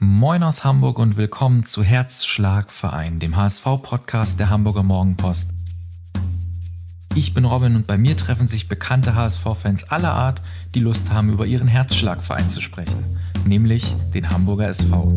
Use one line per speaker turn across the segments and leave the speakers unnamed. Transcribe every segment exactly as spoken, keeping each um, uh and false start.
Moin aus Hamburg und willkommen zu Herzschlagverein, dem H S V-Podcast der Hamburger Morgenpost. Ich bin Robin und bei mir treffen sich bekannte H S V-Fans aller Art, die Lust haben, über ihren Herzschlagverein zu sprechen, nämlich den Hamburger S V.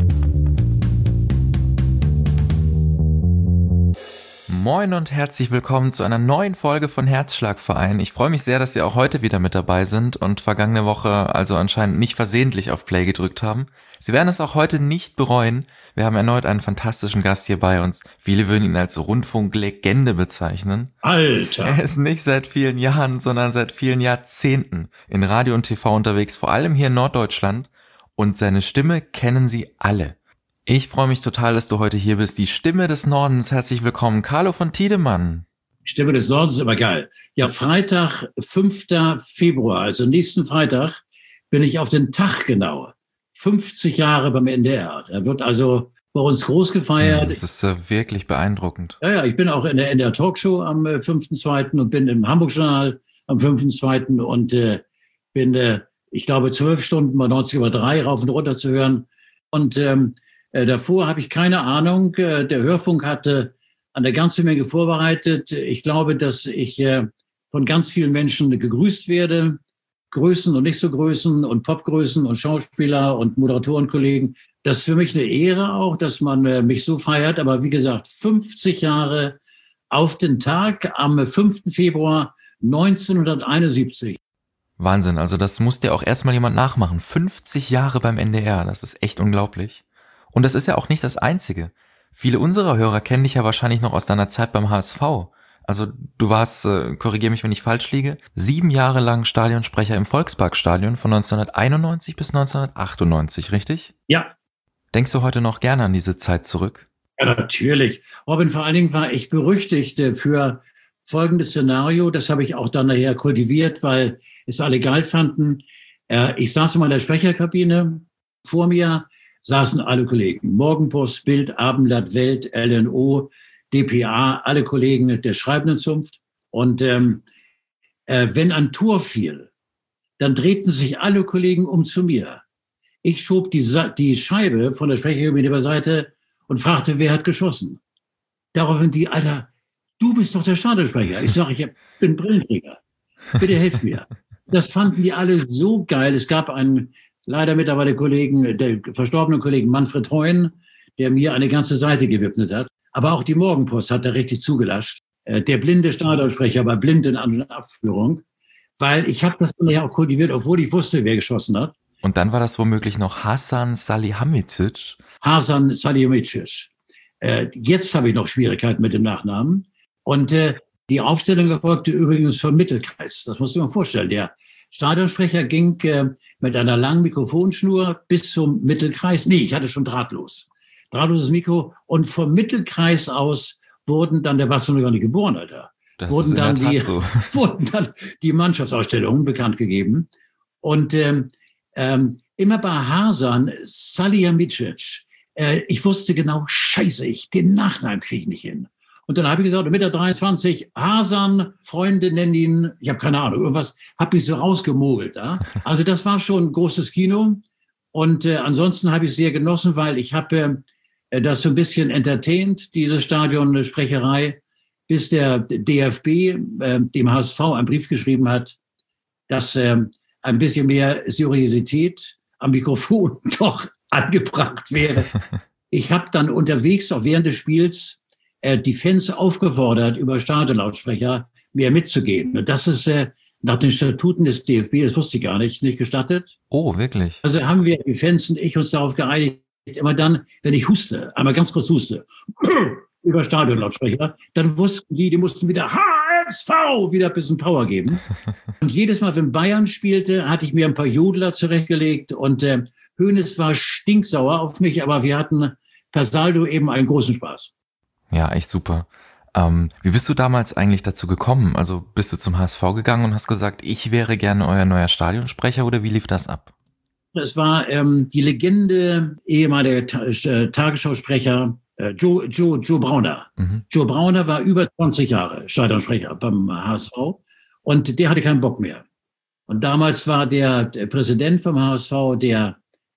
Moin und herzlich willkommen zu einer neuen Folge von Herzschlagverein. Ich freue mich sehr, dass ihr auch heute wieder mit dabei sind und vergangene Woche also anscheinend nicht versehentlich auf Play gedrückt haben. Sie werden es auch heute nicht bereuen. Wir haben erneut einen fantastischen Gast hier bei uns. Viele würden ihn als Rundfunklegende bezeichnen.
Alter!
Er ist nicht seit vielen Jahren, sondern seit vielen Jahrzehnten in Radio und T V unterwegs, vor allem hier in Norddeutschland. Und seine Stimme kennen Sie alle. Ich freue mich total, dass du heute hier bist. Die Stimme des Nordens. Herzlich willkommen, Carlo von Tiedemann.
Stimme des Nordens ist immer geil. Ja, Freitag, fünfter Februar, also nächsten Freitag, bin ich auf den Tag genau. fünfzig Jahre beim N D R. Da wird also bei uns groß gefeiert.
Das ist äh, wirklich beeindruckend.
Ja, ja, ich bin auch in der N D R Talkshow am äh, fünften zweiten und bin im Hamburg-Journal am fünften zweiten und äh, bin, äh, ich glaube, zwölf Stunden bei neunzig Komma drei rauf und runter zu hören. Und ähm, äh, davor habe ich keine Ahnung. Äh, der Hörfunk hatte eine ganze Menge vorbereitet. Ich glaube, dass ich äh, von ganz vielen Menschen gegrüßt werde. Größen und nicht so Größen und Popgrößen und Schauspieler und Moderatorenkollegen. Das ist für mich eine Ehre auch, dass man äh, mich so feiert. Aber wie gesagt, fünfzig Jahre auf den Tag am fünften Februar neunzehnhunderteinundsiebzig.
Wahnsinn, also das muss dir auch erstmal jemand nachmachen. fünfzig Jahre beim N D R, das ist echt unglaublich. Und das ist ja auch nicht das Einzige. Viele unserer Hörer kennen dich ja wahrscheinlich noch aus deiner Zeit beim H S V. Also du warst, äh, korrigiere mich, wenn ich falsch liege, sieben Jahre lang Stadionsprecher im Volksparkstadion von neunzehnhunderteinundneunzig bis neunzehnhundertachtundneunzig, richtig?
Ja.
Denkst du heute noch gerne an diese Zeit zurück?
Ja, natürlich. Robin, vor allen Dingen war ich berüchtigt für folgendes Szenario. Das habe ich auch dann nachher kultiviert, weil es alle geil fanden. Äh, ich saß in meiner Sprecherkabine. Vor mir saßen alle Kollegen. Morgenpost, Bild, Abendblatt, Welt, L N O, D P A, alle Kollegen der schreibenden Zunft. Und ähm, äh, wenn ein Tor fiel, dann drehten sich alle Kollegen um zu mir. Ich schob die, Sa- die Scheibe von der Sprecherkabine beiseite und fragte, wer hat geschossen? Daraufhin die, Alter, du bist doch der Stadionsprecher. Ich sage, ich bin Brillenträger. Bitte helf mir. Das fanden die alle so geil. Es gab einen leider mittlerweile Kollegen, der verstorbenen Kollegen Manfred Heun, der mir eine ganze Seite gewidmet hat. Aber auch die Morgenpost hat da richtig zugelascht. Der blinde Stadionsprecher war blind in An- und Abführung, weil ich habe das ja auch kultiviert, obwohl ich wusste, wer geschossen hat.
Und dann war das womöglich noch Hasan Salihamidzic.
Hasan Salihamidzic. Äh, jetzt habe ich noch Schwierigkeiten mit dem Nachnamen. Und äh, die Aufstellung erfolgte übrigens vom Mittelkreis. Das musst du dir mal vorstellen. Der Stadionsprecher ging äh, mit einer langen Mikrofonschnur bis zum Mittelkreis. Nee, ich hatte schon drahtlos. Drahtloses Mikro. Und vom Mittelkreis aus wurden dann, der warst du noch gar nicht geboren, Alter.
Das
wurden
ist in
dann
der Tat
die,
so.
wurden dann die Mannschaftsausstellungen bekannt gegeben. Und ähm, ähm, immer bei Hasan Salihamidzic, äh, ich wusste genau, scheiße, ich, den Nachnamen kriege ich nicht hin. Und dann habe ich gesagt, mit der dreiundzwanzig, Hasan, Freunde nennen ihn, ich habe keine Ahnung, irgendwas, habe ich so rausgemogelt. Ja? Also das war schon ein großes Kino. Und äh, ansonsten habe ich es sehr genossen, weil ich habe äh, das so ein bisschen entertaint, diese Stadionsprecherei, bis der D F B äh, dem H S V einen Brief geschrieben hat, dass äh, ein bisschen mehr Seriosität am Mikrofon doch angebracht wäre. Ich habe dann unterwegs, auch während des Spiels, äh, die Fans aufgefordert, über Stadionlautsprecher mehr mitzugehen. Und das ist äh, nach den Statuten des D F B, das wusste ich gar nicht, nicht gestattet.
Oh, wirklich?
Also haben wir, die Fans und ich, uns darauf geeinigt, immer dann, wenn ich huste, einmal ganz kurz huste, über Stadionlautsprecher, dann wussten die, die mussten wieder H S V wieder ein bisschen Power geben. Und jedes Mal, wenn Bayern spielte, hatte ich mir ein paar Jodler zurechtgelegt und äh, Hoeneß war stinksauer auf mich, aber wir hatten per Saldo eben einen großen Spaß.
Ja, echt super. Ähm, wie bist du damals eigentlich dazu gekommen? Also bist du zum H S V gegangen und hast gesagt, ich wäre gerne euer neuer Stadionsprecher oder wie lief das ab?
Das war ähm, die Legende, ehemaliger Ta- äh, Tagesschausprecher äh, Joe, Joe, Joe Brauner. Mhm. Joe Brauner war über zwanzig Jahre Stadionsprecher beim H S V und der hatte keinen Bock mehr. Und damals war der, der Präsident vom H S V, der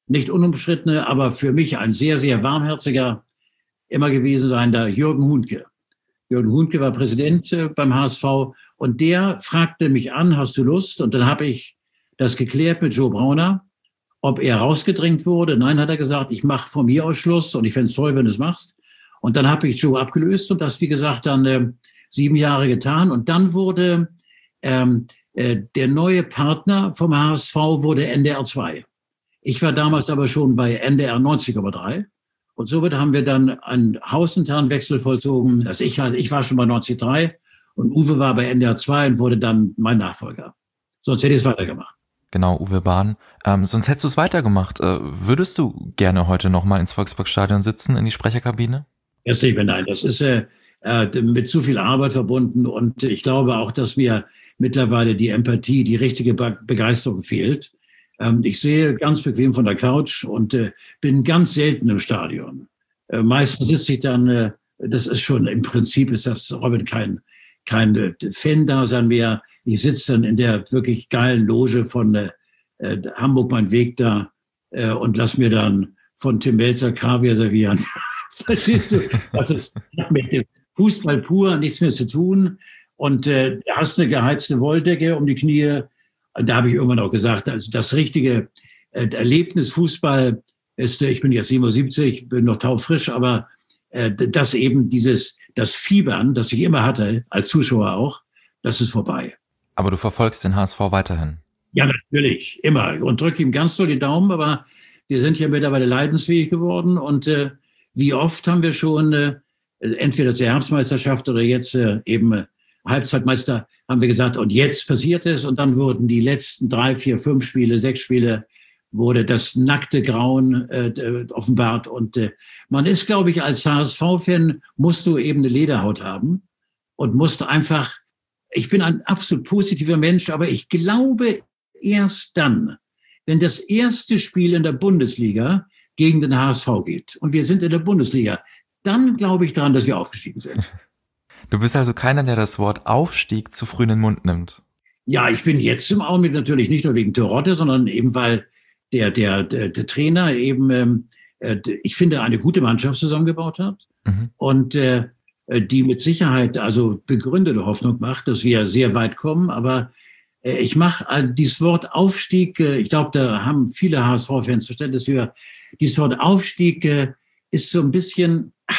nicht unumstrittene, aber für mich ein sehr, sehr warmherziger immer gewesen sein, der Jürgen Hunke. Jürgen Hunke war Präsident äh, beim H S V und der fragte mich an, hast du Lust? Und dann habe ich das geklärt mit Joe Brauner, ob er rausgedrängt wurde. Nein, hat er gesagt, ich mache von mir aus Schluss und ich fände es toll, wenn du es machst. Und dann habe ich Joe abgelöst und das, wie gesagt, dann äh, sieben Jahre getan. Und dann wurde ähm, äh, der neue Partner vom H S V wurde N D R zwei. Ich war damals aber schon bei N D R neunzig Komma drei. Und somit haben wir dann einen hausinternen Wechsel vollzogen. Also ich, ich war schon bei neunzig Komma drei und Uwe war bei N D R zwei und wurde dann mein Nachfolger. Sonst hätte ich es weitergemacht.
Genau, Uwe Bahn. Ähm, sonst hättest du es weitergemacht. Äh, würdest du gerne heute nochmal ins Volksparkstadion sitzen, in die Sprecherkabine?
Erst nicht mehr, nein. Das ist äh, mit zu viel Arbeit verbunden. Und ich glaube auch, dass mir mittlerweile die Empathie, die richtige Be- Begeisterung fehlt. Ähm, ich sehe ganz bequem von der Couch und äh, bin ganz selten im Stadion. Äh, meistens sitze ich dann, äh, das ist schon, im Prinzip ist das, Robin, kein, kein äh, Fan-Dasein mehr. Ich sitze dann in der wirklich geilen Loge von äh, Hamburg mein Weg da äh, und lass mir dann von Tim Melzer Kaviar servieren. Verstehst du? Das ist mit dem Fußball pur nichts mehr zu tun. Und äh, hast eine geheizte Wolldecke um die Knie. Und da habe ich irgendwann auch gesagt, also das richtige äh, Erlebnis Fußball ist, äh, ich bin jetzt siebenundsiebzig, bin noch taufrisch, aber äh, das eben dieses, das Fiebern, das ich immer hatte, als Zuschauer auch, das ist vorbei.
Aber du verfolgst den H S V weiterhin? Ja,
natürlich, immer. Und drücke ihm ganz doll die Daumen, aber wir sind ja mittlerweile leidensfähig geworden. Und äh, wie oft haben wir schon äh, entweder zur Herbstmeisterschaft oder jetzt äh, eben äh, Halbzeitmeister, haben wir gesagt, und jetzt passiert es. Und dann wurden die letzten drei, vier, fünf Spiele, sechs Spiele, wurde das nackte Grauen äh, offenbart. Und äh, man ist, glaube ich, als H S V-Fan, musst du eben eine Lederhaut haben und musst einfach, ich bin ein absolut positiver Mensch, aber ich glaube erst dann, wenn das erste Spiel in der Bundesliga gegen den H S V geht und wir sind in der Bundesliga, dann glaube ich daran, dass wir aufgestiegen sind.
Du bist also keiner, der das Wort Aufstieg zu früh in den Mund nimmt.
Ja, ich bin jetzt im Augenblick natürlich nicht nur wegen Terodde, sondern eben weil der, der, der, der Trainer eben, ähm, äh, ich finde, eine gute Mannschaft zusammengebaut hat mhm. und äh, die mit Sicherheit also begründete Hoffnung macht, dass wir sehr weit kommen. Aber äh, ich mache äh, dieses Wort Aufstieg, äh, ich glaube, da haben viele H S V-Fans Verständnis für. Dieses Wort Aufstieg äh, ist so ein bisschen ah,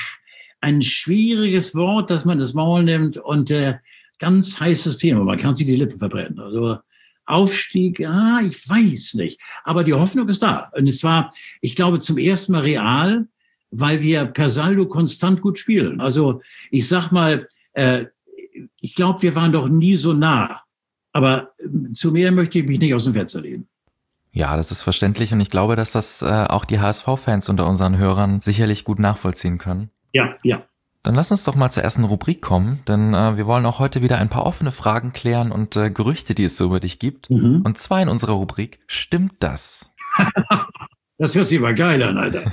ein schwieriges Wort, dass man das Maul nimmt und äh, ganz heißes Thema. Man kann sich die Lippen verbrennen. Also Aufstieg, ah, ich weiß nicht. Aber die Hoffnung ist da. Und es war, ich glaube, zum ersten Mal real, weil wir per Saldo konstant gut spielen. Also ich sag mal, äh, ich glaube, wir waren doch nie so nah. Aber äh, zu mehr möchte ich mich nicht aus dem Fenster lehnen.
Ja, das ist verständlich und ich glaube, dass das äh, auch die H S V-Fans unter unseren Hörern sicherlich gut nachvollziehen können.
Ja, ja.
Dann lass uns doch mal zur ersten Rubrik kommen, denn äh, wir wollen auch heute wieder ein paar offene Fragen klären und äh, Gerüchte, die es so über dich gibt. Mhm. Und zwar in unserer Rubrik Stimmt das?
Das hört sich aber geil an, Alter.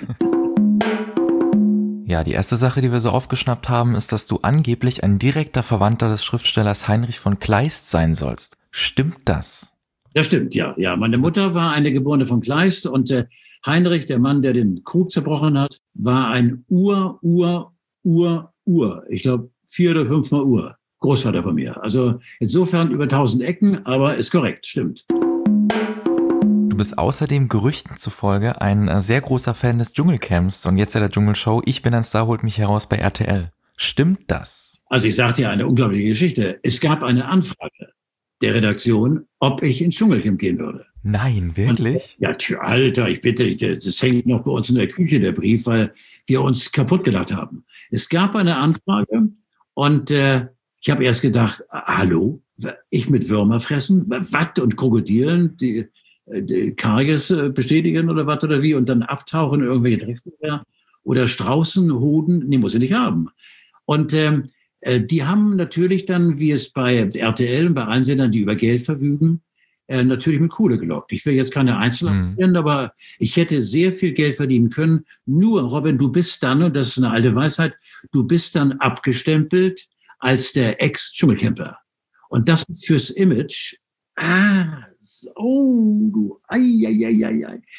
Ja, die erste Sache, die wir so aufgeschnappt haben, ist, dass du angeblich ein direkter Verwandter des Schriftstellers Heinrich von Kleist sein sollst. Stimmt das?
Das stimmt, ja. Ja, meine Mutter war eine Geborene von Kleist und äh, Heinrich, der Mann, der den Krug zerbrochen hat, war ein Ur, Ur, Ur, Ur. Ich glaube, vier oder fünfmal Ur. Großvater von mir. Also insofern über tausend Ecken, aber ist korrekt, stimmt.
Du bist außerdem Gerüchten zufolge ein sehr großer Fan des Dschungelcamps und jetzt ja der Dschungelshow Ich bin ein Star, holt mich heraus bei R T L. Stimmt das?
Also ich sagte ja eine unglaubliche Geschichte. Es gab eine Anfrage der Redaktion, ob ich ins Dschungelcamp gehen würde.
Nein, wirklich?
Und, ja, tja, Alter, ich bitte dich, das hängt noch bei uns in der Küche, der Brief, weil wir uns kaputt gelacht haben. Es gab eine Anfrage und äh, ich habe erst gedacht, hallo, ich mit Würmer fressen, Watt und Krokodilen, die, die Karges bestätigen oder was oder wie und dann abtauchen in irgendwelche Drecksbücher oder Straußen, Hoden, nee, muss ich nicht haben. Und ähm, die haben natürlich dann, wie es bei R T L und bei allen Sendern, die über Geld verfügen, äh, natürlich mit Kohle gelockt. Ich will jetzt keine Einzelheiten nennen, mhm. aber ich hätte sehr viel Geld verdienen können. Nur, Robin, du bist dann, und das ist eine alte Weisheit, du bist dann abgestempelt als der Ex-Dschungelcamper. Und das ist fürs Image, ah, oh, du, ei, ei, ei, ei, ei.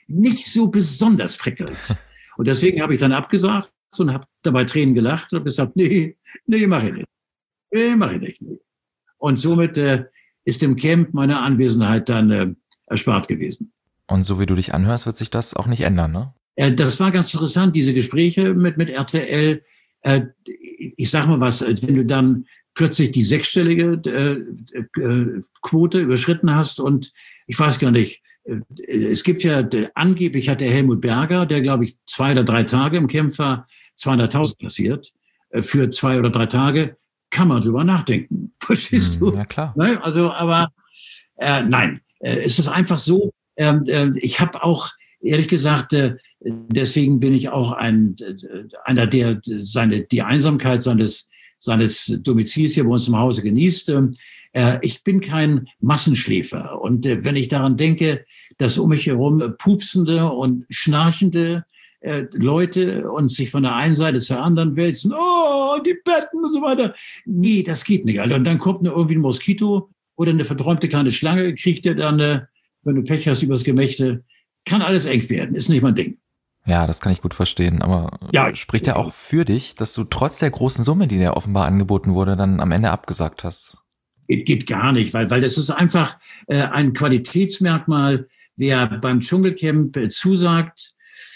nicht so besonders prickelnd. Und deswegen habe ich dann abgesagt und habe dabei Tränen gelacht und gesagt, nee, nee, mach ich nicht. Nee, mach ich nicht. Nee. Und somit äh, ist im Camp meine Anwesenheit dann äh, erspart gewesen.
Und so wie du dich anhörst, wird sich das auch nicht ändern, ne?
Äh, das war ganz interessant, diese Gespräche mit, mit R T L. Äh, ich sag mal was, wenn du dann plötzlich die sechsstellige äh, äh, Quote überschritten hast und ich weiß gar nicht, äh, es gibt ja, äh, angeblich hat der Helmut Berger, der glaube ich zwei oder drei Tage im Camp war, zweihunderttausend kassiert. Äh, für zwei oder drei Tage kann man drüber nachdenken. Verstehst
Hm,
du?
ja, klar.
Ne? Also, aber äh, nein, äh, es ist einfach so, äh, äh, ich habe auch, ehrlich gesagt, äh, deswegen bin ich auch ein, äh, einer, der seine, die Einsamkeit seines seines Domizils hier bei uns im Hause genießt. Äh, ich bin kein Massenschläfer. Und äh, wenn ich daran denke, dass um mich herum pupsende und schnarchende äh, Leute und sich von der einen Seite zur anderen wälzen, oh, die Betten und so weiter. Nee, das geht nicht, Alter. Und dann kommt nur irgendwie ein Moskito oder eine verträumte kleine Schlange, kriegt der dann, äh, wenn du Pech hast, übers Gemächte. Kann alles eng werden, ist nicht mein Ding.
Ja, das kann ich gut verstehen, aber
ja,
spricht ja auch für dich, dass du trotz der großen Summe, die dir offenbar angeboten wurde, dann am Ende abgesagt hast.
Geht, geht gar nicht, weil, weil das ist einfach äh, ein Qualitätsmerkmal. Wer beim Dschungelcamp äh, zusagt,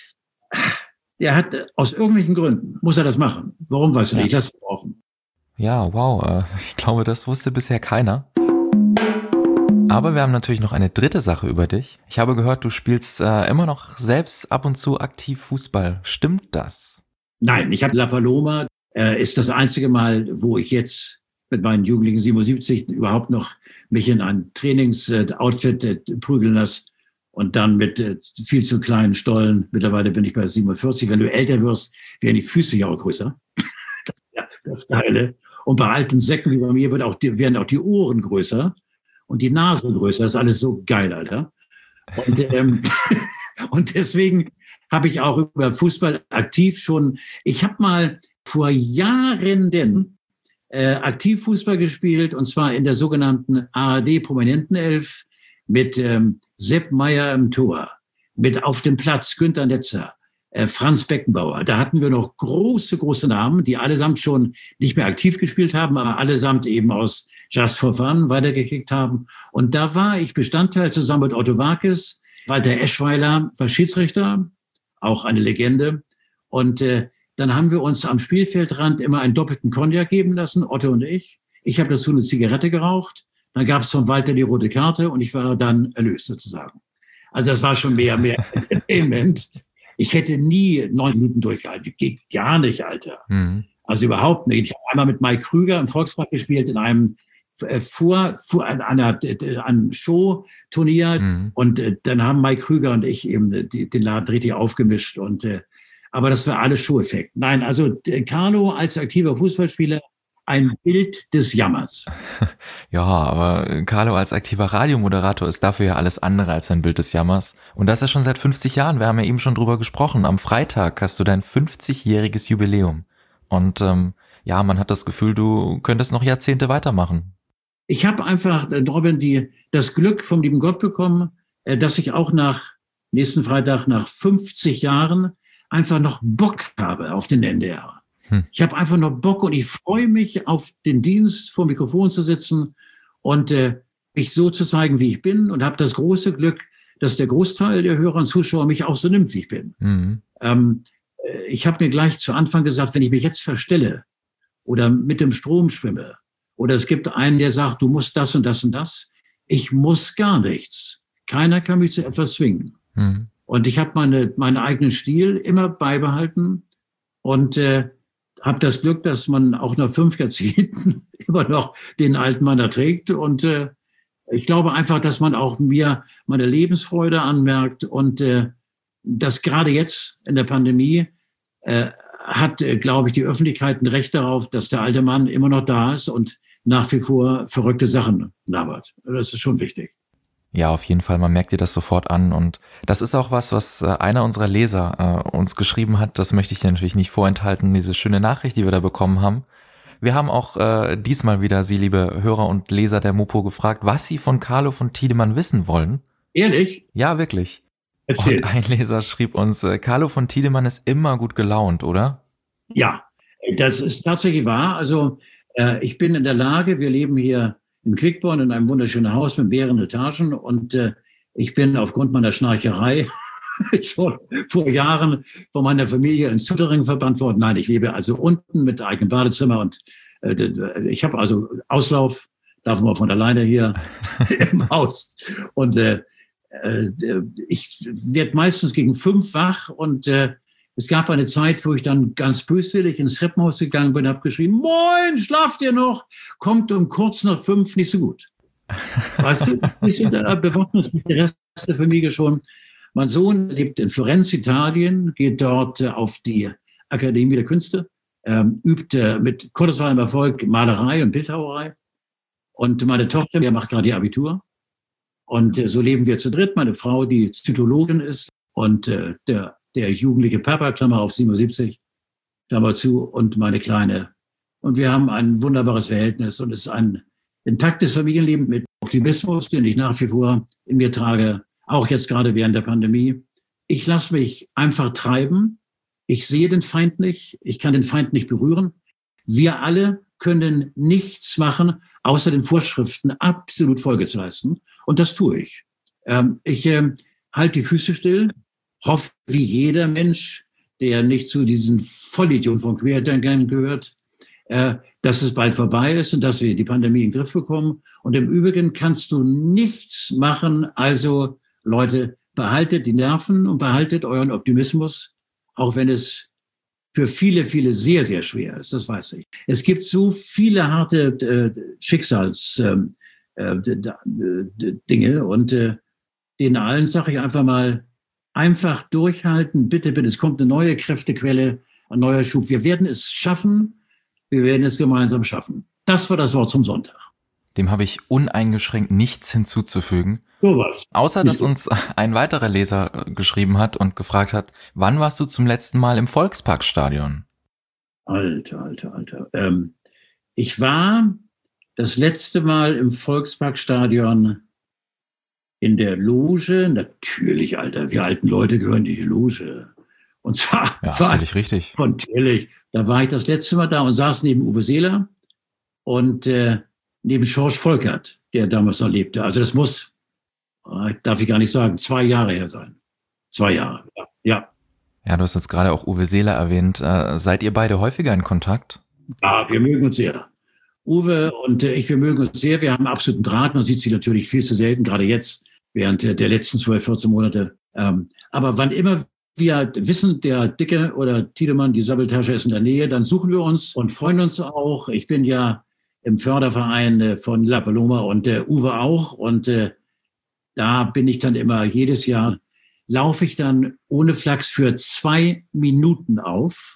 der hat äh, aus irgendwelchen Gründen, muss er das machen. Warum, weißt du
Ja.
nicht, lass es offen.
Ja, wow, äh, ich glaube, das wusste bisher keiner. Aber wir haben natürlich noch eine dritte Sache über dich. Ich habe gehört, du spielst äh, immer noch selbst ab und zu aktiv Fußball. Stimmt das?
Nein, ich habe La Paloma, äh, ist das einzige Mal, wo ich jetzt mit meinen jugendlichen siebenundsiebzig überhaupt noch mich in ein Trainings-Outfit äh, prügeln lasse und dann mit äh, viel zu kleinen Stollen, mittlerweile bin ich bei siebenundvierzig, wenn du älter wirst, werden die Füße ja auch größer. Ja, das Geile. Und bei alten Säcken wie bei mir wird auch die, werden auch die Ohren größer. Und die Nase größer, das ist alles so geil, Alter. Und, ähm, und deswegen habe ich auch über Fußball aktiv schon, ich habe mal vor Jahren denn, äh, aktiv Fußball gespielt, und zwar in der sogenannten A R D-Prominentenelf mit ähm, Sepp Maier im Tor, mit auf dem Platz Günter Netzer, äh, Franz Beckenbauer. Da hatten wir noch große, große Namen, die allesamt schon nicht mehr aktiv gespielt haben, aber allesamt eben aus Just for Fun weitergekickt haben. Und da war ich Bestandteil zusammen mit Otto Warkes. Walter Eschweiler war Schiedsrichter, auch eine Legende. Und äh, dann haben wir uns am Spielfeldrand immer einen doppelten Cognac geben lassen, Otto und ich. Ich habe dazu eine Zigarette geraucht. Dann gab es von Walter die rote Karte und ich war dann erlöst sozusagen. Also das war schon mehr, mehr Entertainment. Ich hätte nie neun Minuten durchgehalten. Geht gar nicht, Alter. Mhm. Also überhaupt nicht. Ich habe einmal mit Mike Krüger im Volkspark gespielt in einem vor, vor an einer, einem Show-Turnier. Mhm. Und äh, dann haben Mike Krüger und ich eben die, den Laden richtig aufgemischt. Und, äh, aber das war alles Show-Effekt. Nein, also äh, Carlo als aktiver Fußballspieler, ein Bild des Jammers.
Ja, aber Carlo als aktiver Radiomoderator ist dafür ja alles andere als ein Bild des Jammers. Und das ist schon seit fünfzig Jahren. Wir haben ja eben schon drüber gesprochen. Am Freitag hast du dein fünfzigjähriges Jubiläum. Und ähm, ja, man hat das Gefühl, du könntest noch Jahrzehnte weitermachen.
Ich habe einfach, Robin, die, das Glück vom lieben Gott bekommen, dass ich auch nach nächsten Freitag, nach fünfzig Jahren, einfach noch Bock habe auf den N D R. Hm. Ich habe einfach noch Bock und ich freue mich, auf den Dienst vor dem Mikrofon zu sitzen und äh, mich so zu zeigen, wie ich bin, und habe das große Glück, dass der Großteil der Hörer und Zuschauer mich auch so nimmt, wie ich bin. Mhm. Ähm, ich habe mir gleich zu Anfang gesagt, wenn ich mich jetzt verstelle oder mit dem Strom schwimme, oder es gibt einen, der sagt, du musst das und das und das. Ich muss gar nichts. Keiner kann mich zu etwas zwingen. Mhm. Und ich habe meine, meinen eigenen Stil immer beibehalten und äh, habe das Glück, dass man auch nach fünf Jahrzehnten immer noch den alten Mann erträgt. Und äh, ich glaube einfach, dass man auch mir meine Lebensfreude anmerkt. Und äh, dass gerade jetzt in der Pandemie äh, hat, äh, glaube ich, die Öffentlichkeit ein Recht darauf, dass der alte Mann immer noch da ist und nach wie vor verrückte Sachen labert. Das ist schon wichtig.
Ja, auf jeden Fall, man merkt dir das sofort an, und das ist auch was, was äh, einer unserer Leser äh, uns geschrieben hat. Das möchte ich dir natürlich nicht vorenthalten, diese schöne Nachricht, die wir da bekommen haben. Wir haben auch äh, diesmal wieder Sie, liebe Hörer und Leser der Mopo, gefragt, was Sie von Carlo von Tiedemann wissen wollen.
Ehrlich?
Ja, wirklich.
Erzähl.
Und ein Leser schrieb uns, äh, Carlo von Tiedemann ist immer gut gelaunt, oder?
Ja, das ist tatsächlich wahr. Also äh, ich bin in der Lage, wir leben hier in Quickborn in einem wunderschönen Haus mit mehreren Etagen und äh, ich bin aufgrund meiner Schnarcherei schon vor Jahren von meiner Familie in Zuttering verbannt worden. Nein, ich lebe also unten mit eigenem Badezimmer und äh, ich habe also Auslauf, darf man von alleine hier im Haus. Und äh, äh, ich werde meistens gegen fünf wach und äh, es gab eine Zeit, wo ich dann ganz böswillig ins Treppenhaus gegangen bin, habe geschrien, moin, schlaft ihr noch? Kommt um kurz nach fünf nicht so gut. Weißt du, da bewaffnet sich der Rest der Familie schon. Mein Sohn lebt in Florenz, Italien, geht dort auf die Akademie der Künste, ähm, übt äh, mit kolossalem Erfolg Malerei und Bildhauerei. Und meine Tochter, die macht gerade ihr Abitur. Und äh, so leben wir zu dritt. Meine Frau, die Zytologin ist und äh, der der jugendliche Papa, Klammer auf siebenundsiebzig, Klammer zu, und meine Kleine. Und wir haben ein wunderbares Verhältnis und es ist ein intaktes Familienleben mit Optimismus, den ich nach wie vor in mir trage, auch jetzt gerade während der Pandemie. Ich lasse mich einfach treiben. Ich sehe den Feind nicht. Ich kann den Feind nicht berühren. Wir alle können nichts machen, außer den Vorschriften absolut Folge zu leisten. Und das tue ich. Ähm, ich äh, halte die Füße still, hoffe, wie jeder Mensch, der nicht zu diesen Vollidioten von Querdenkern gehört, äh, dass es bald vorbei ist und dass wir die Pandemie in den Griff bekommen. Und im Übrigen kannst du nichts machen. Also, Leute, behaltet die Nerven und behaltet euren Optimismus, auch wenn es für viele, viele sehr, sehr schwer ist. Das weiß ich. Es gibt so viele harte äh, Schicksalsdinge äh, äh, Dinge und äh, denen allen sage ich einfach mal, einfach durchhalten, bitte, bitte. Es kommt eine neue Kräftequelle, ein neuer Schub. Wir werden es schaffen. Wir werden es gemeinsam schaffen. Das war das Wort zum Sonntag.
Dem habe ich uneingeschränkt nichts hinzuzufügen.
So was.
Außer, dass uns ein weiterer Leser geschrieben hat und gefragt hat, wann warst du zum letzten Mal im Volksparkstadion?
Alter, alter, alter. Ähm, ich war das letzte Mal im Volksparkstadion in der Loge, natürlich, Alter, wir alten Leute gehören in die Loge. Und zwar
ja,
war
völlig richtig.
Natürlich, da war ich das letzte Mal da und saß neben Uwe Seeler und äh, neben Schorsch Volkert, der damals noch lebte. Also das muss, äh, darf ich gar nicht sagen, zwei Jahre her sein. Zwei Jahre, ja. Ja,
ja du hast jetzt gerade auch Uwe Seeler erwähnt. Äh, seid ihr beide häufiger in Kontakt?
Ja, wir mögen uns sehr. Uwe und äh, ich, wir mögen uns sehr. Wir haben absoluten Draht. Man sieht sie natürlich viel zu selten, gerade jetzt, während der letzten zwölf, vierzehn Monate. Ähm, aber wann immer wir wissen, der Dicke oder Tiedemann, die Sabbeltasche ist in der Nähe, dann suchen wir uns und freuen uns auch. Ich bin ja im Förderverein äh, von La Paloma und äh, Uwe auch. Und äh, da bin ich dann immer jedes Jahr, laufe ich dann ohne Flachs für zwei Minuten auf.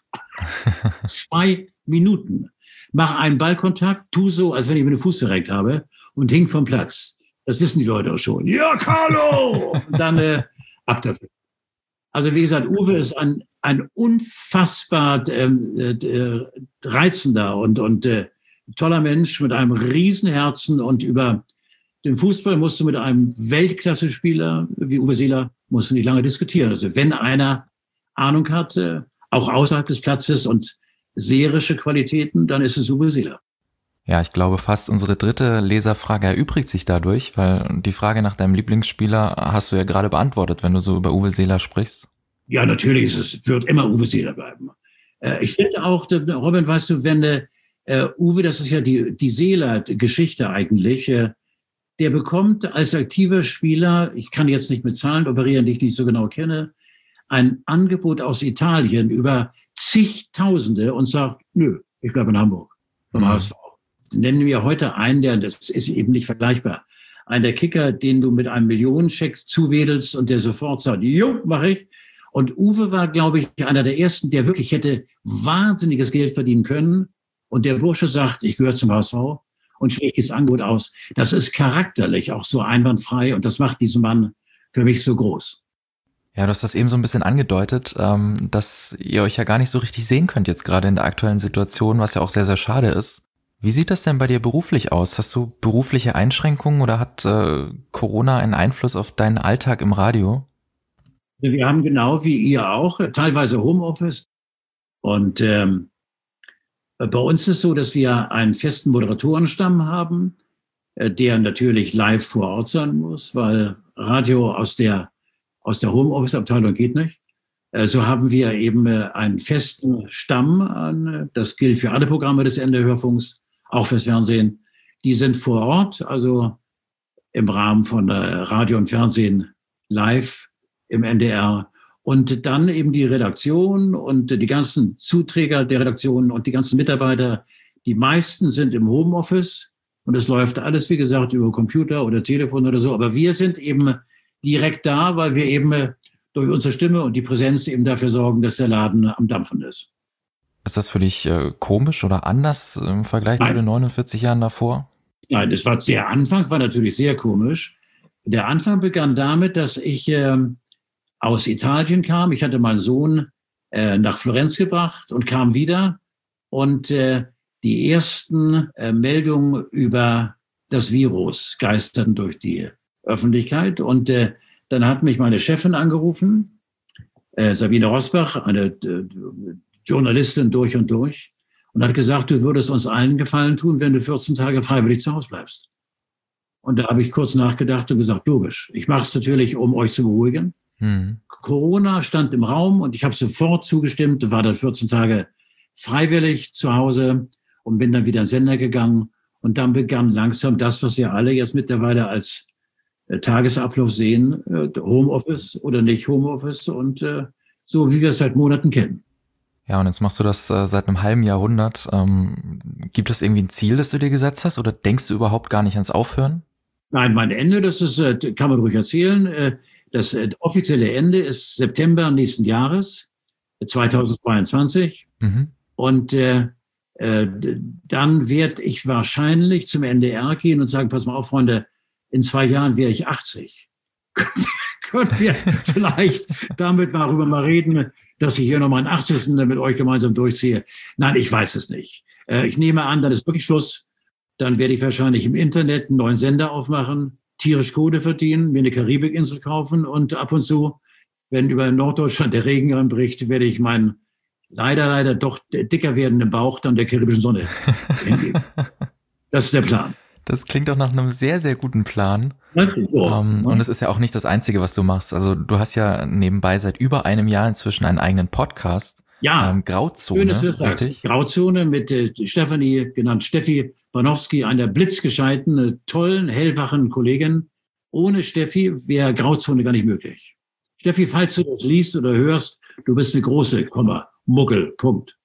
zwei Minuten. Mach einen Ballkontakt, tu so, als wenn ich mir den Fuß direkt habe und hing vom Platz. Das wissen die Leute auch schon. Ja, Carlo! Und dann äh, ab dafür. Also wie gesagt, Uwe ist ein, ein unfassbar ähm, äh, reizender und, und äh, toller Mensch mit einem Riesenherzen. Und über den Fußball musst du mit einem Weltklasse-Spieler wie Uwe Seeler musst du nicht lange diskutieren. Also wenn einer Ahnung hat, äh, auch außerhalb des Platzes und seherische Qualitäten, dann ist es Uwe Seeler.
Ja, ich glaube, fast unsere dritte Leserfrage erübrigt sich dadurch, weil die Frage nach deinem Lieblingsspieler hast du ja gerade beantwortet, wenn du so über Uwe Seeler sprichst.
Ja, natürlich, es wird immer Uwe Seeler bleiben. Äh, ich finde auch, Robin, weißt du, wenn äh, Uwe, das ist ja die, die Seeler-Geschichte eigentlich, äh, der bekommt als aktiver Spieler, ich kann jetzt nicht mit Zahlen operieren, die ich nicht so genau kenne, ein Angebot aus Italien über zigtausende und sagt, nö, ich bleibe in Hamburg beim mhm. H S V. Nennen wir heute einen, der, das ist eben nicht vergleichbar, einen der Kicker, den du mit einem Millionenscheck zuwedelst und der sofort sagt, jo, mach ich. Und Uwe war, glaube ich, einer der ersten, der wirklich hätte wahnsinniges Geld verdienen können. Und der Bursche sagt, ich gehöre zum H S V und schlägt das Angebot aus. Das ist charakterlich auch so einwandfrei und das macht diesen Mann für mich so groß.
Ja, du hast das eben so ein bisschen angedeutet, ähm, dass ihr euch ja gar nicht so richtig sehen könnt jetzt gerade in der aktuellen Situation, was ja auch sehr, sehr schade ist. Wie sieht das denn bei dir beruflich aus? Hast du berufliche Einschränkungen oder hat äh, Corona einen Einfluss auf deinen Alltag im Radio?
Wir haben genau wie ihr auch teilweise Homeoffice. Und ähm, bei uns ist es so, dass wir einen festen Moderatorenstamm haben, äh, der natürlich live vor Ort sein muss, weil Radio aus der, aus der Homeoffice-Abteilung geht nicht. Äh, so haben wir eben äh, einen festen Stamm an. Das gilt für alle Programme des N D R-Hörfunks, auch fürs Fernsehen. Die sind vor Ort, also im Rahmen von äh, Radio und Fernsehen live im N D R. Und dann eben die Redaktion und die ganzen Zuträger der Redaktion und die ganzen Mitarbeiter. Die meisten sind im Homeoffice und es läuft alles, wie gesagt, über Computer oder Telefon oder so. Aber wir sind eben direkt da, weil wir eben durch unsere Stimme und die Präsenz eben dafür sorgen, dass der Laden am Dampfen ist.
Ist das für dich äh, komisch oder anders im Vergleich Nein. zu den neunundvierzig Jahren davor?
Nein, das war, der Anfang war natürlich sehr komisch. Der Anfang begann damit, dass ich äh, aus Italien kam. Ich hatte meinen Sohn äh, nach Florenz gebracht und kam wieder. Und äh, die ersten äh, Meldungen über das Virus geisterten durch die Öffentlichkeit. Und äh, dann hat mich meine Chefin angerufen, äh, Sabine Rosbach, eine äh, Journalistin durch und durch, und hat gesagt, du würdest uns allen Gefallen tun, wenn du vierzehn Tage freiwillig zu Hause bleibst. Und da habe ich kurz nachgedacht und gesagt, logisch. Ich mache es natürlich, um euch zu beruhigen. Hm. Corona stand im Raum und ich habe sofort zugestimmt, war dann vierzehn Tage freiwillig zu Hause und bin dann wieder in den Sender gegangen. Und dann begann langsam das, was wir alle jetzt mittlerweile als äh, Tagesablauf sehen, äh, Homeoffice oder nicht Homeoffice und äh, so, wie wir es seit Monaten kennen.
Ja, und jetzt machst du das äh, seit einem halben Jahrhundert. Ähm, gibt es irgendwie ein Ziel, das du dir gesetzt hast, oder denkst du überhaupt gar nicht ans Aufhören?
Nein, mein Ende, das ist, äh, kann man ruhig erzählen. Äh, das äh, offizielle Ende ist September nächsten Jahres, zweitausendzweiundzwanzig. Mhm. Und äh, äh, dann werde ich wahrscheinlich zum N D R gehen und sagen, pass mal auf, Freunde, in zwei Jahren wäre ich achtzig. Können wir vielleicht damit mal darüber mal reden, dass ich hier noch meinen achtzigsten mit euch gemeinsam durchziehe? Nein, ich weiß es nicht. Äh, ich nehme an, dann ist wirklich Schluss. Dann werde ich wahrscheinlich im Internet einen neuen Sender aufmachen, tierisch Kohle verdienen, mir eine Karibikinsel kaufen und ab und zu, wenn über Norddeutschland der Regen anbricht, werde ich meinen leider, leider doch dicker werdenden Bauch dann der karibischen Sonne hingeben. Das ist der Plan.
Das klingt doch nach einem sehr, sehr guten Plan. Ja, so. um, und es ist ja auch nicht das Einzige, was du machst. Also du hast ja nebenbei seit über einem Jahr inzwischen einen eigenen Podcast.
Ja,
ähm, Grauzone,
richtig? Grauzone mit äh, Stefanie, genannt Steffi Banowski, einer blitzgescheiten, tollen, hellwachen Kollegin. Ohne Steffi wäre Grauzone gar nicht möglich. Steffi, falls du das liest oder hörst, du bist eine große, Komma, Muggel, Punkt.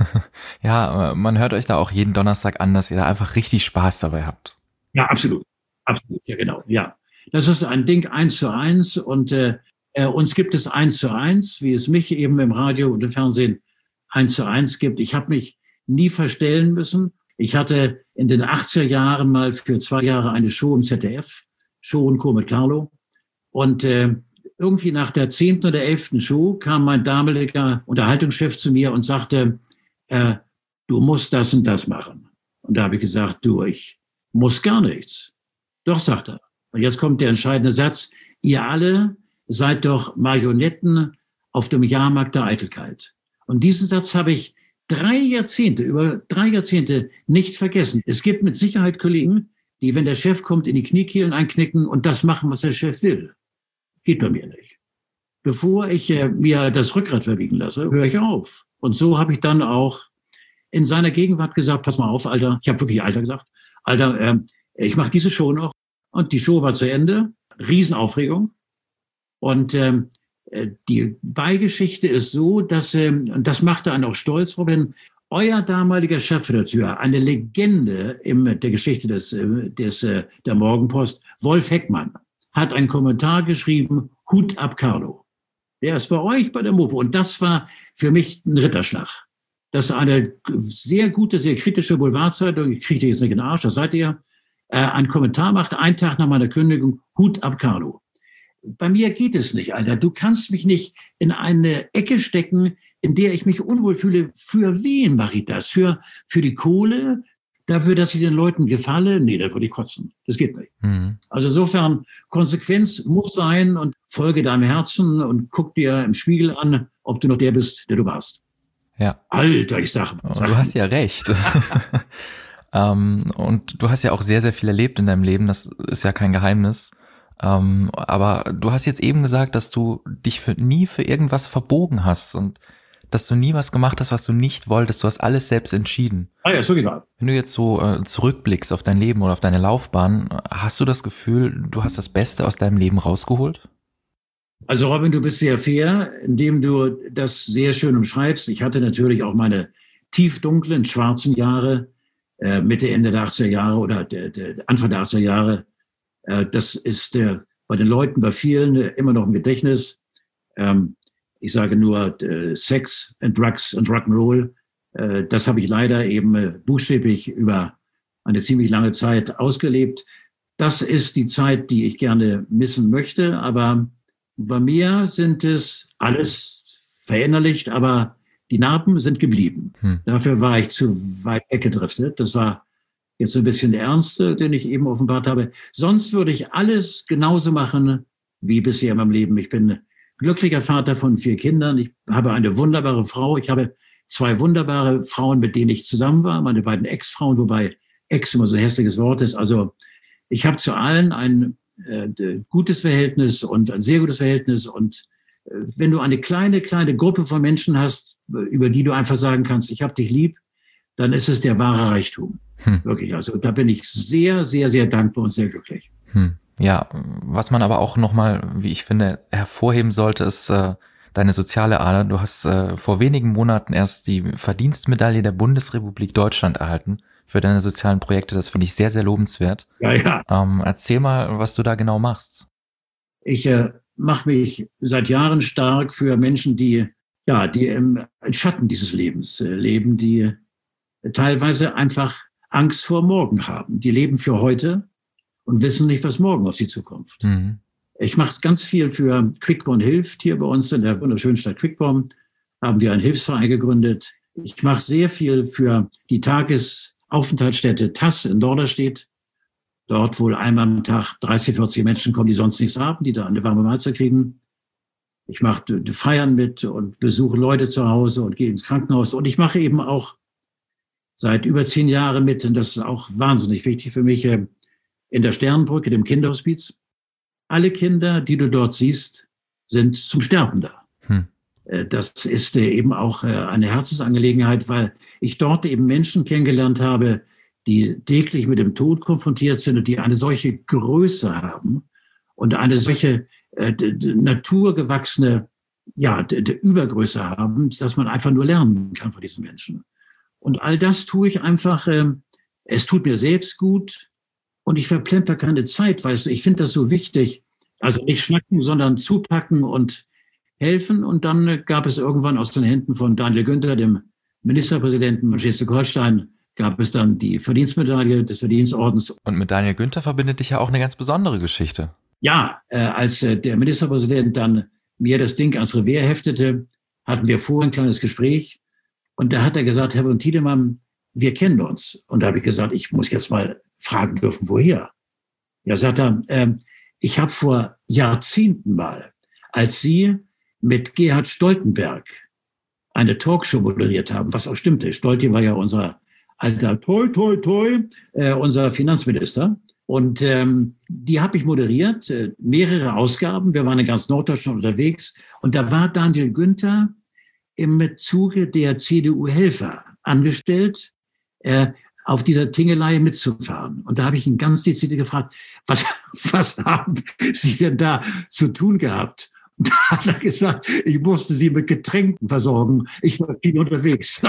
Ja, man hört euch da auch jeden Donnerstag an, dass ihr da einfach richtig Spaß dabei habt.
Ja, absolut. Absolut, ja genau, ja. Das ist ein Ding eins zu eins und äh, äh, uns gibt es eins zu eins, wie es mich eben im Radio und im Fernsehen eins zu eins gibt. Ich habe mich nie verstellen müssen. Ich hatte in den achtziger Jahren mal für zwei Jahre eine Show im Z D F, Show und Co. mit Carlo. Und äh, irgendwie nach der zehnten oder elften Show kam mein damaliger Unterhaltungschef zu mir und sagte, äh, du musst das und das machen. Und da habe ich gesagt, du, ich muss gar nichts. Doch, sagt er. Und jetzt kommt der entscheidende Satz. Ihr alle seid doch Marionetten auf dem Jahrmarkt der Eitelkeit. Und diesen Satz habe ich drei Jahrzehnte, über drei Jahrzehnte nicht vergessen. Es gibt mit Sicherheit Kollegen, die, wenn der Chef kommt, in die Kniekehlen einknicken und das machen, was der Chef will. Geht bei mir nicht. Bevor ich äh, mir das Rückgrat verbiegen lasse, höre ich auf. Und so habe ich dann auch in seiner Gegenwart gesagt, pass mal auf, Alter, ich habe wirklich Alter gesagt, Alter, äh, ich mache diese Show noch. Und die Show war zu Ende, Riesenaufregung. Und ähm, die Beigeschichte ist so, dass, ähm, und das machte einen auch stolz, Robin, euer damaliger Chefredakteur, eine Legende in der Geschichte des, des, der Morgenpost, Wolf Heckmann, hat einen Kommentar geschrieben, Hut ab Carlo. Der ist bei euch bei der Mopo. Und das war für mich ein Ritterschlag. Dass eine sehr gute, sehr kritische Boulevardzeitung, ich kriege jetzt nicht in den Arsch, das seid ihr, äh, einen Kommentar macht, einen Tag nach meiner Kündigung, Hut ab Carlo. Bei mir geht es nicht, Alter. Du kannst mich nicht in eine Ecke stecken, in der ich mich unwohl fühle. Für wen mache ich das? Für, für die Kohle? dafür, dass ich den Leuten gefalle, nee, da würde ich kotzen. Das geht nicht. Mhm. Also insofern, Konsequenz muss sein und folge deinem Herzen und guck dir im Spiegel an, ob du noch der bist, der du warst.
Ja.
Alter, ich sag.
sag du hast ja recht. ähm, und du hast ja auch sehr, sehr viel erlebt in deinem Leben. Das ist ja kein Geheimnis. Ähm, aber du hast jetzt eben gesagt, dass du dich für, nie für irgendwas verbogen hast und dass du nie was gemacht hast, was du nicht wolltest. Du hast alles selbst entschieden.
Ah ja, so genau.
Wenn du jetzt so äh, zurückblickst auf dein Leben oder auf deine Laufbahn, hast du das Gefühl, du hast das Beste aus deinem Leben rausgeholt?
Also Robin, du bist sehr fair, indem du das sehr schön umschreibst. Ich hatte natürlich auch meine tiefdunklen, schwarzen Jahre, äh, Mitte, Ende der achtziger Jahre oder der, der Anfang der achtziger Jahre. Äh, das ist äh, bei den Leuten, bei vielen äh, immer noch im Gedächtnis. Ähm, Ich sage nur äh, Sex and Drugs and Rock'n'Roll. Äh, das habe ich leider eben äh, buchstäblich über eine ziemlich lange Zeit ausgelebt. Das ist die Zeit, die ich gerne missen möchte. Aber bei mir sind es alles verinnerlicht, aber die Narben sind geblieben. Hm. Dafür war ich zu weit weggedriftet. Das war jetzt so ein bisschen der Ernste, den ich eben offenbart habe. Sonst würde ich alles genauso machen wie bisher in meinem Leben. Ich bin glücklicher Vater von vier Kindern. Ich habe eine wunderbare Frau. Ich habe zwei wunderbare Frauen, mit denen ich zusammen war. Meine beiden Ex-Frauen, wobei Ex immer so ein hässliches Wort ist. Also ich habe zu allen ein äh, gutes Verhältnis und ein sehr gutes Verhältnis. Und äh, wenn du eine kleine, kleine Gruppe von Menschen hast, über die du einfach sagen kannst, ich habe dich lieb, dann ist es der wahre Reichtum. Hm. Wirklich. Also da bin ich sehr, sehr, sehr dankbar und sehr glücklich.
Hm. Ja, was man aber auch nochmal, wie ich finde, hervorheben sollte, ist äh, deine soziale Ader. Du hast äh, vor wenigen Monaten erst die Verdienstmedaille der Bundesrepublik Deutschland erhalten für deine sozialen Projekte. Das finde ich sehr, sehr lobenswert.
Ja, ja.
Ähm, erzähl mal, was du da genau machst.
Ich äh, mache mich seit Jahren stark für Menschen, die ja, die im Schatten dieses Lebens äh, leben, die teilweise einfach Angst vor morgen haben. Die leben für heute und wissen nicht, was morgen auf sie zukommt. Mhm. Ich mache ganz viel für Quickborn hilft. Hier bei uns in der wunderschönen Stadt Quickborn haben wir einen Hilfsverein gegründet. Ich mache sehr viel für die Tagesaufenthaltsstätte T A S in Norderstedt. Dort wohl einmal am Tag dreißig, vierzig Menschen kommen, die sonst nichts haben, die da eine warme Mahlzeit kriegen. Ich mache Feiern mit und besuche Leute zu Hause und gehe ins Krankenhaus. Und ich mache eben auch seit über zehn Jahren mit, und das ist auch wahnsinnig wichtig für mich, in der Sternenbrücke, dem Kinderhospiz. Alle Kinder, die du dort siehst, sind zum Sterben da. Hm. Das ist eben auch eine Herzensangelegenheit, weil ich dort eben Menschen kennengelernt habe, die täglich mit dem Tod konfrontiert sind und die eine solche Größe haben und eine solche äh, naturgewachsene ja, d- d- Übergröße haben, dass man einfach nur lernen kann von diesen Menschen. Und all das tue ich einfach, äh, es tut mir selbst gut. Und ich verplemper keine Zeit, weißt du, ich finde das so wichtig. Also nicht schnacken, sondern zupacken und helfen. Und dann gab es irgendwann aus den Händen von Daniel Günther, dem Ministerpräsidenten von Schleswig-Holstein, gab es dann die Verdienstmedaille des Verdienstordens.
Und mit Daniel Günther verbindet dich ja auch eine ganz besondere Geschichte.
Ja, äh, als äh, der Ministerpräsident dann mir das Ding ans Revers heftete, hatten wir vorher ein kleines Gespräch. Und da hat er gesagt, Herr von Tiedemann, wir kennen uns. Und da habe ich gesagt, ich muss jetzt mal fragen dürfen, woher? Ja, sagt er, äh, ich habe vor Jahrzehnten mal, als Sie mit Gerhard Stoltenberg eine Talkshow moderiert haben, was auch stimmte. Stolti war ja unser alter Toi, Toi, Toi, äh, unser Finanzminister. Und ähm, die habe ich moderiert, äh, mehrere Ausgaben. Wir waren in ganz Norddeutschland unterwegs. Und da war Daniel Günther im Zuge der C D U-Helfer angestellt, äh, auf dieser Tingelei mitzufahren. Und da habe ich ihn ganz dezidiert gefragt, was, was haben Sie denn da zu tun gehabt? Und da hat er gesagt, ich musste Sie mit Getränken versorgen. Ich war viel unterwegs.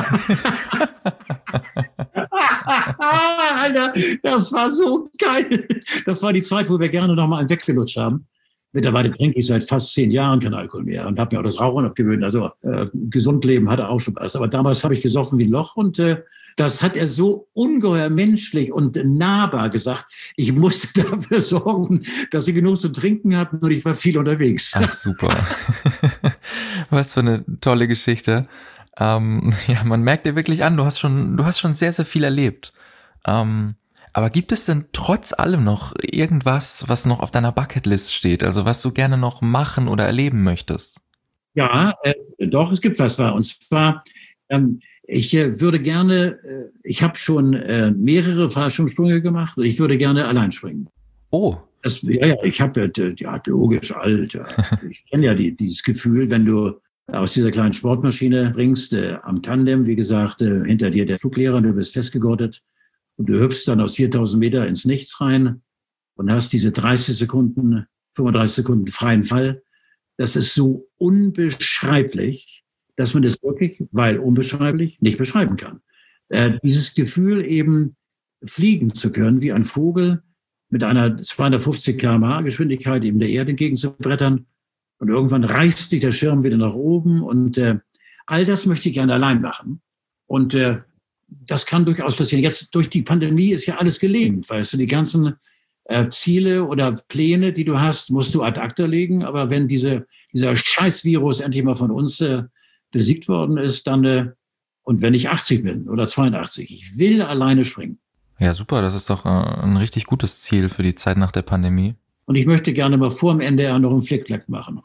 Alter, das war so geil. Das war die Zeit, wo wir gerne noch mal einen weggelutscht haben. Mittlerweile trinke ich seit fast zehn Jahren keinen Alkohol mehr und habe mir auch das Rauchen abgewöhnt. Also äh, gesund leben hatte auch schon was. Aber damals habe ich gesoffen wie ein Loch und äh, das hat er so ungeheuer menschlich und nahbar gesagt. Ich musste dafür sorgen, dass sie genug zu trinken hatten und ich war viel unterwegs.
Ach, super. Was für eine tolle Geschichte. Ähm, ja, man merkt dir wirklich an, du hast schon, du hast schon sehr, sehr viel erlebt. Ähm, aber gibt es denn trotz allem noch irgendwas, was noch auf deiner Bucketlist steht? Also was du gerne noch machen oder erleben möchtest?
Ja, äh, doch, es gibt was da. Und zwar, ähm, ich äh, würde gerne, äh, ich habe schon äh, mehrere Fallschirmsprünge gemacht und ich würde gerne allein springen.
Oh.
Das, ja, ja, ich habe ja, ja, logisch alt. Ja. Ich kenne ja die, dieses Gefühl, wenn du aus dieser kleinen Sportmaschine bringst, äh, am Tandem, wie gesagt, äh, hinter dir der Fluglehrer, du bist festgegurtet und du hüpfst dann aus viertausend Meter ins Nichts rein und hast diese dreißig Sekunden, fünfunddreißig Sekunden freien Fall. Das ist so unbeschreiblich, dass man das wirklich, weil unbeschreiblich, nicht beschreiben kann. Äh, dieses Gefühl eben fliegen zu können wie ein Vogel mit einer zweihundertfünfzig Kilometer pro Stunde Geschwindigkeit eben der Erde entgegenzubrettern. Und irgendwann reißt sich der Schirm wieder nach oben. Und äh, all das möchte ich gerne allein machen. Und äh, das kann durchaus passieren. Jetzt durch die Pandemie ist ja alles gelähmt, weißt du, die ganzen äh, Ziele oder Pläne, die du hast, musst du ad acta legen. Aber wenn diese, dieser Scheißvirus endlich mal von uns äh, besiegt worden ist, dann, äh, und wenn ich achtzig bin oder zweiundachtzig, ich will alleine springen.
Ja, super, das ist doch äh, ein richtig gutes Ziel für die Zeit nach der Pandemie.
Und ich möchte gerne mal vor dem N D R noch einen Flickflack machen.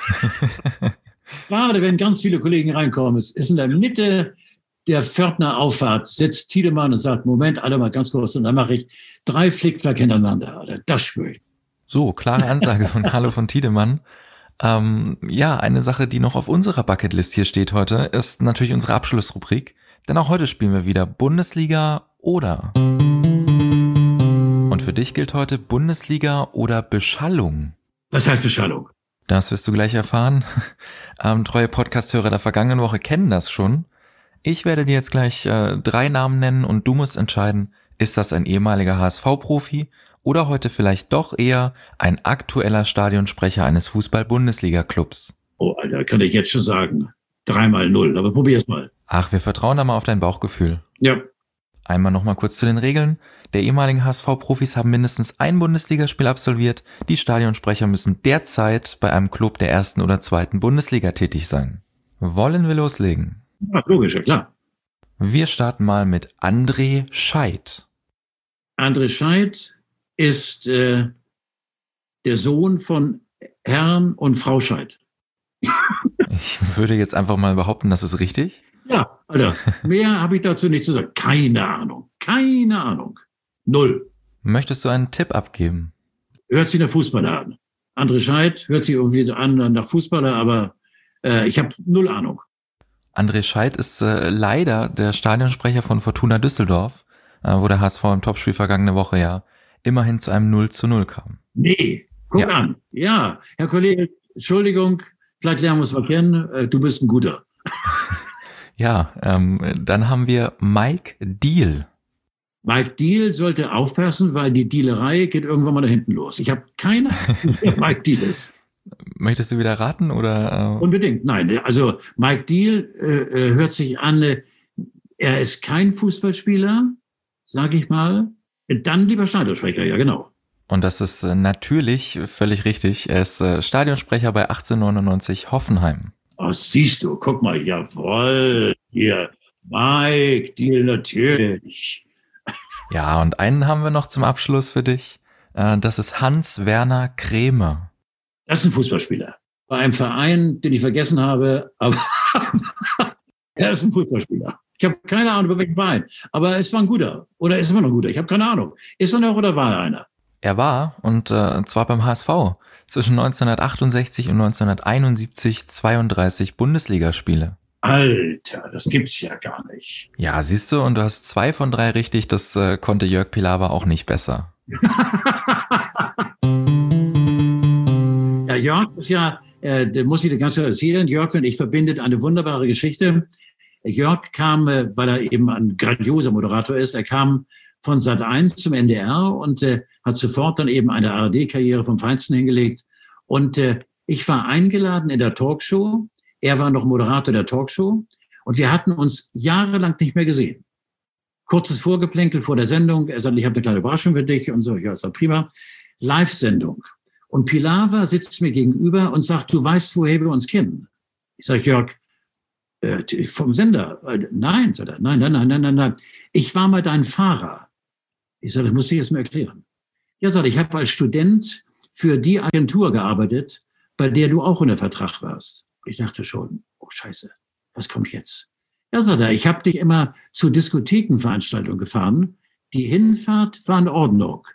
Gerade wenn ganz viele Kollegen reinkommen, es ist in der Mitte der Pförtner Auffahrt, sitzt Tiedemann und sagt, Moment, alle mal ganz kurz, und dann mache ich drei Flickflack hintereinander. Alter, das spüre ich.
So, klare Ansage von Carlo von Tiedemann. Ähm, ja, eine Sache, die noch auf unserer Bucketlist hier steht heute, ist natürlich unsere Abschlussrubrik. Denn auch heute spielen wir wieder Bundesliga oder. Und für dich gilt heute Bundesliga oder Beschallung.
Was heißt Beschallung?
Das wirst du gleich erfahren. Ähm, treue Podcast-Hörer der vergangenen Woche kennen das schon. Ich werde dir jetzt gleich äh, drei Namen nennen und du musst entscheiden, ist das ein ehemaliger H S V-Profi oder heute vielleicht doch eher ein aktueller Stadionsprecher eines Fußball-Bundesliga-Clubs.
Oh, Alter, kann ich jetzt schon sagen. Dreimal null, aber probier's mal.
Ach, wir vertrauen da mal auf dein Bauchgefühl.
Ja.
Einmal nochmal kurz zu den Regeln. Der ehemaligen H S V-Profis haben mindestens ein Bundesligaspiel absolviert. Die Stadionsprecher müssen derzeit bei einem Club der ersten oder zweiten Bundesliga tätig sein. Wollen wir loslegen?
Ja, logisch, ja klar.
Wir starten mal mit André Scheidt.
André Scheidt ist äh, der Sohn von Herrn und Frau Scheidt.
Ich würde jetzt einfach mal behaupten, das ist richtig.
Ja, Alter, mehr habe ich dazu nicht zu sagen. Keine Ahnung, keine Ahnung. Null.
Möchtest du einen Tipp abgeben?
Hört sich nach Fußballer an. André Scheidt hört sich irgendwie an nach Fußballer, aber äh, ich habe null Ahnung.
André Scheidt ist äh, leider der Stadionsprecher von Fortuna Düsseldorf, äh, wo der H S V im Topspiel vergangene Woche ja immerhin zu einem null zu null kam.
Nee, guck
Ja.
an. Ja, Herr Kollege, Entschuldigung, vielleicht lernen wir uns mal kennen. Äh, du bist ein Guter.
Ja, ähm, dann haben wir Mike Deal.
Mike Deal sollte aufpassen, weil die Dealerei geht irgendwann mal da hinten los. Ich habe keine Ahnung, wer Mike Deal ist.
Möchtest du wieder raten oder? Äh?
Unbedingt, nein. Also Mike Deal äh, hört sich an, äh, er ist kein Fußballspieler, sage ich mal. Dann lieber Stadionsprecher, ja genau.
Und das ist äh, natürlich völlig richtig. Er ist äh, Stadionsprecher bei achtzehnhundertneunundneunzig Hoffenheim.
Oh, siehst du, guck mal, jawohl, hier, Mike Deal natürlich.
Ja, und einen haben wir noch zum Abschluss für dich. Äh, das ist Hans-Werner Krämer.
Das ist ein Fußballspieler. Bei einem Verein, den ich vergessen habe, aber er ist ein Fußballspieler. Ich habe keine Ahnung, über welchen Verein. Aber es war ein guter. Oder ist immer noch ein guter. Ich habe keine Ahnung. Ist er noch oder war er einer?
Er war, und äh, zwar beim H S V, zwischen neunzehnhundertachtundsechzig und neunzehnhunderteinundsiebzig zweiunddreißig Bundesligaspiele.
Alter, das gibt's ja gar nicht.
Ja, siehst du, und du hast zwei von drei richtig, das äh, konnte Jörg Pilawa auch nicht besser.
Ja, Jörg ist ja, äh, der muss ich dir ganz klar erzählen, Jörg und ich verbindet eine wunderbare Geschichte. Jörg kam, äh, weil er eben ein grandioser Moderator ist, er kam von Sat eins zum N D R und äh, hat sofort dann eben eine A R D-Karriere vom Feinsten hingelegt. Und äh, ich war eingeladen in der Talkshow. Er war noch Moderator der Talkshow. Und wir hatten uns jahrelang nicht mehr gesehen. Kurzes Vorgeplänkel vor der Sendung. Er sagte, ich habe eine kleine Überraschung für dich. Und so, ja, ist doch prima. Live-Sendung. Und Pilawa sitzt mir gegenüber und sagt, du weißt, woher wir uns kennen. Ich sage, Jörg, äh, vom Sender. Äh, nein, sagt er, nein, nein, nein, nein, nein, nein. Ich war mal dein Fahrer. Ich sage, das muss ich jetzt mal erklären. Ja, sagt er, ich habe als Student für die Agentur gearbeitet, bei der du auch unter Vertrag warst. Ich dachte schon, oh Scheiße, was kommt jetzt? Ja, sagt er, ich habe dich immer zu Diskothekenveranstaltungen gefahren. Die Hinfahrt war in Ordnung.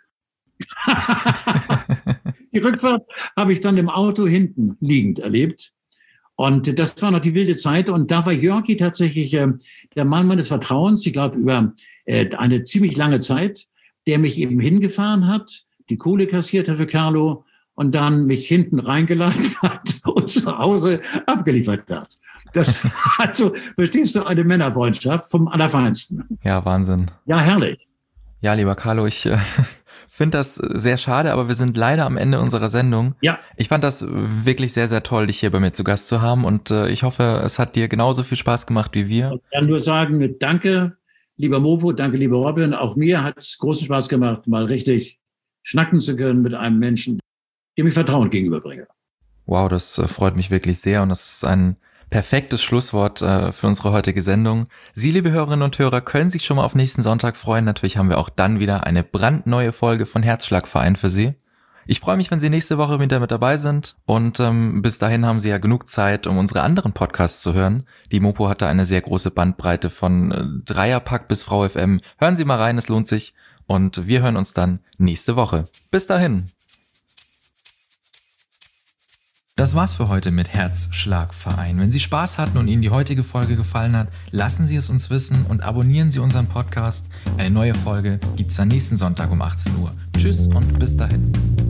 Die Rückfahrt habe ich dann im Auto hinten liegend erlebt. Und das war noch die wilde Zeit. Und da war Jörgi tatsächlich äh, der Mann meines Vertrauens, ich glaube über äh, eine ziemlich lange Zeit, der mich eben hingefahren hat, die Kohle kassiert hat für Carlo und dann mich hinten reingeladen hat und zu Hause abgeliefert hat. Das also, verstehst du, eine Männerfreundschaft vom Allerfeinsten.
Ja, Wahnsinn.
Ja, herrlich.
Ja, lieber Carlo, ich äh, finde das sehr schade, aber wir sind leider am Ende unserer Sendung.
Ja.
Ich fand das wirklich sehr, sehr toll, dich hier bei mir zu Gast zu haben und äh, ich hoffe, es hat dir genauso viel Spaß gemacht wie wir.
Ich kann nur sagen, danke, lieber Mopo, danke, lieber Robin. Auch mir hat es großen Spaß gemacht, mal richtig schnacken zu können mit einem Menschen, dem ich Vertrauen gegenüberbringe.
Wow, das äh, freut mich wirklich sehr und das ist ein perfektes Schlusswort äh, für unsere heutige Sendung. Sie, liebe Hörerinnen und Hörer, können sich schon mal auf nächsten Sonntag freuen. Natürlich haben wir auch dann wieder eine brandneue Folge von Herzschlagverein für Sie. Ich freue mich, wenn Sie nächste Woche wieder mit dabei sind und ähm, bis dahin haben Sie ja genug Zeit, um unsere anderen Podcasts zu hören. Die Mopo hatte eine sehr große Bandbreite von äh, Dreierpack bis Frau F M. Hören Sie mal rein, es lohnt sich und wir hören uns dann nächste Woche. Bis dahin. Das war's für heute mit Herzschlagverein. Wenn Sie Spaß hatten und Ihnen die heutige Folge gefallen hat, lassen Sie es uns wissen und abonnieren Sie unseren Podcast. Eine neue Folge gibt's dann nächsten Sonntag um achtzehn Uhr. Tschüss und bis dahin.